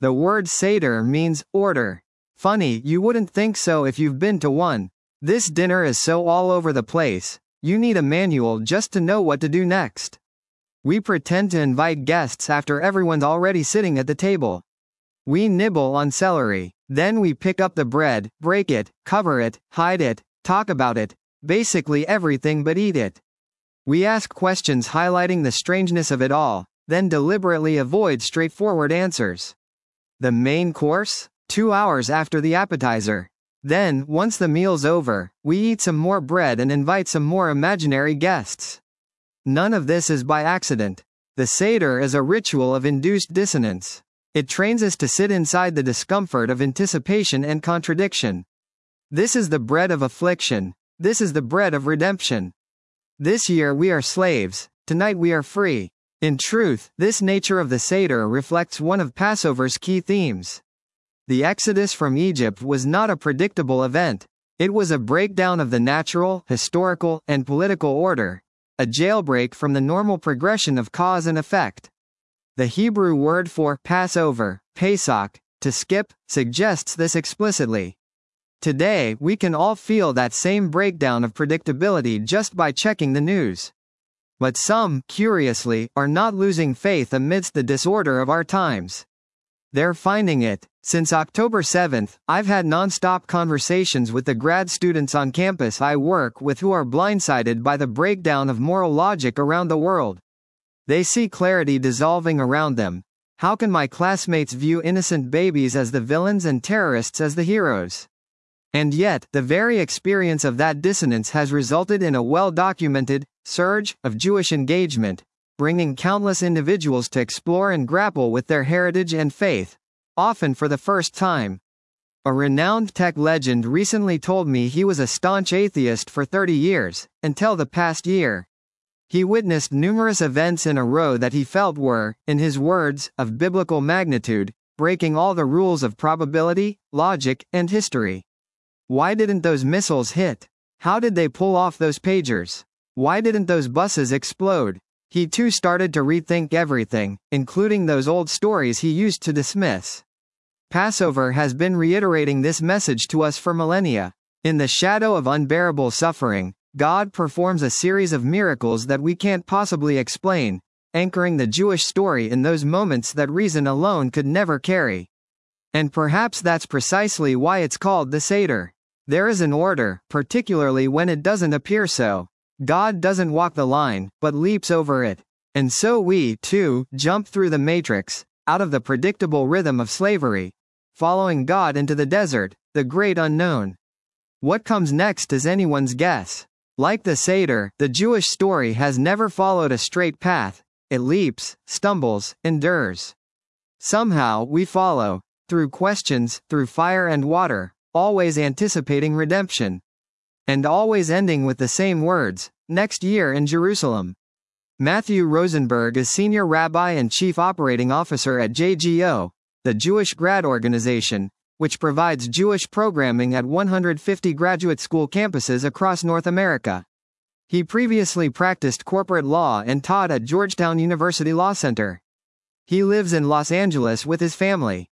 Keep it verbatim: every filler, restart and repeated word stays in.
The word Seder means order. Funny, you wouldn't think so if you've been to one. This dinner is so all over the place, you need a manual just to know what to do next. We pretend to invite guests after everyone's already sitting at the table. We nibble on celery, then we pick up the bread, break it, cover it, hide it, talk about it, basically everything but eat it. We ask questions highlighting the strangeness of it all, then deliberately avoid straightforward answers. The main course? Two hours after the appetizer. Then, once the meal's over, we eat some more bread and invite some more imaginary guests. None of this is by accident. The Seder is a ritual of induced dissonance. It trains us to sit inside the discomfort of anticipation and contradiction. This is the bread of affliction. This is the bread of redemption. This year we are slaves, tonight we are free. In truth, this nature of the Seder reflects one of Passover's key themes. The Exodus from Egypt was not a predictable event. It was a breakdown of the natural, historical, and political order, a jailbreak from the normal progression of cause and effect. The Hebrew word for Passover, Pesach, to skip, suggests this explicitly. Today, we can all feel that same breakdown of predictability just by checking the news. But some, curiously, are not losing faith amidst the disorder of our times. They're finding it. Since October seventh, I've had non-stop conversations with the grad students on campus I work with who are blindsided by the breakdown of moral logic around the world. They see clarity dissolving around them. How can my classmates view innocent babies as the villains and terrorists as the heroes? And yet, the very experience of that dissonance has resulted in a well-documented surge of Jewish engagement, bringing countless individuals to explore and grapple with their heritage and faith, often for the first time. A renowned tech legend recently told me he was a staunch atheist for thirty years, until the past year. He witnessed numerous events in a row that he felt were, in his words, of biblical magnitude, breaking all the rules of probability, logic, and history. Why didn't those missiles hit? How did they pull off those pagers? Why didn't those buses explode? He too started to rethink everything, including those old stories he used to dismiss. Passover has been reiterating this message to us for millennia. In the shadow of unbearable suffering, God performs a series of miracles that we can't possibly explain, anchoring the Jewish story in those moments that reason alone could never carry. And perhaps that's precisely why it's called the Seder. There is an order, particularly when it doesn't appear so. God doesn't walk the line, but leaps over it. And so we, too, jump through the matrix, out of the predictable rhythm of slavery, following God into the desert, the great unknown. What comes next is anyone's guess. Like the Seder, the Jewish story has never followed a straight path. It leaps, stumbles, endures. Somehow, we follow, through questions, through fire and water, always anticipating redemption. And always ending with the same words, next year in Jerusalem. Matthew Rosenberg is Senior Rabbi and Chief Operating Officer at J G O, the Jewish Grad Organization, which provides Jewish programming at one hundred fifty graduate school campuses across North America. He previously practiced corporate law and taught at Georgetown University Law Center. He lives in Los Angeles with his family.